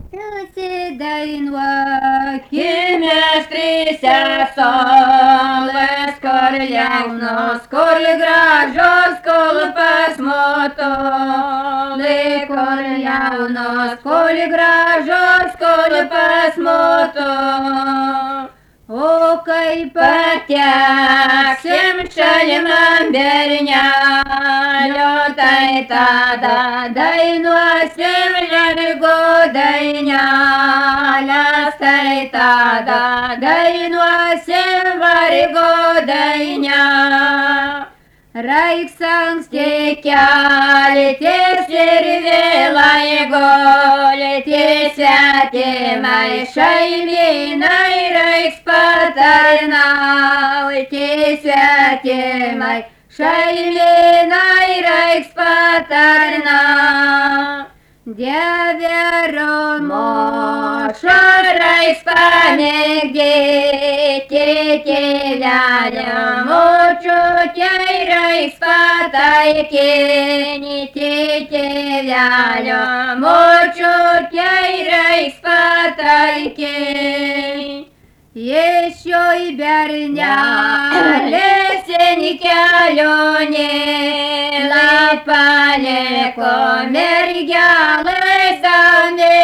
Susidainuokime trise saulės, kur jaunos, kur gražios, kur pas motulį, kur jaunos, kur gražios, kur pas motulį. O kai pateksim šalimam bernelio, tai tada dainuosim lergo dainelės, tai tada dainuosim vargo dainelę. Reiks anksti keltis ir vėlai gultis, svetimai šeimynai reiks patarnauti, svetimai šeimynai reiks patarnauti. Dievero mošo reiks pamėgdėti, tėvelio močiutei reiks pataikinti, tėvelio močiutei reiks pataikinti. Ješoj bernelės in kelionė, lai paliko mergelės savo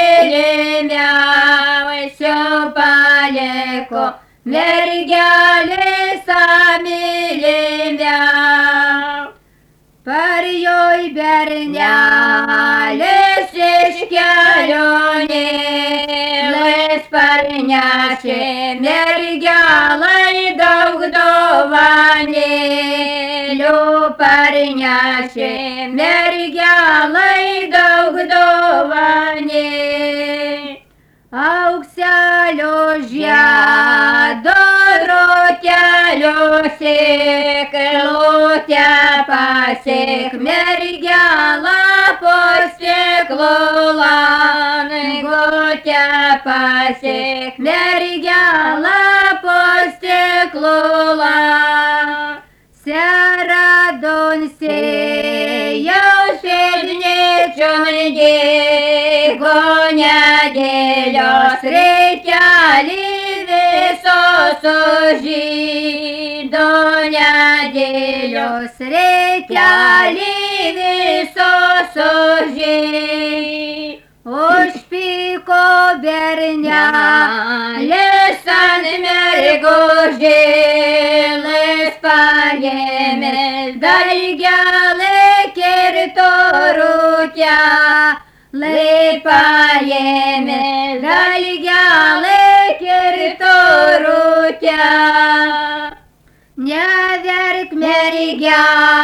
mylimiausią, paliko mergelės savo mylimiausią. Parjoj bernelės iš kelionėlės, parnešė mergelai daug dovanėlių, parnešė mergelai daug dovanėlių. Aukselio žiedo rotelio sėklutę pasėk mergelą po sėklų langutę, pasėk mergelą po sėklų langutę. Seradon sėjaus pėdnyčion dygo nedėlios reikelį visos sužydo, nedėlios reikelį visos sužydo. Užpyko bernelės ant mergužėlės, paėmė dalgelę kirto rūtelį, paėmė dalgelę kirto rūtelį. Neverk mergelė,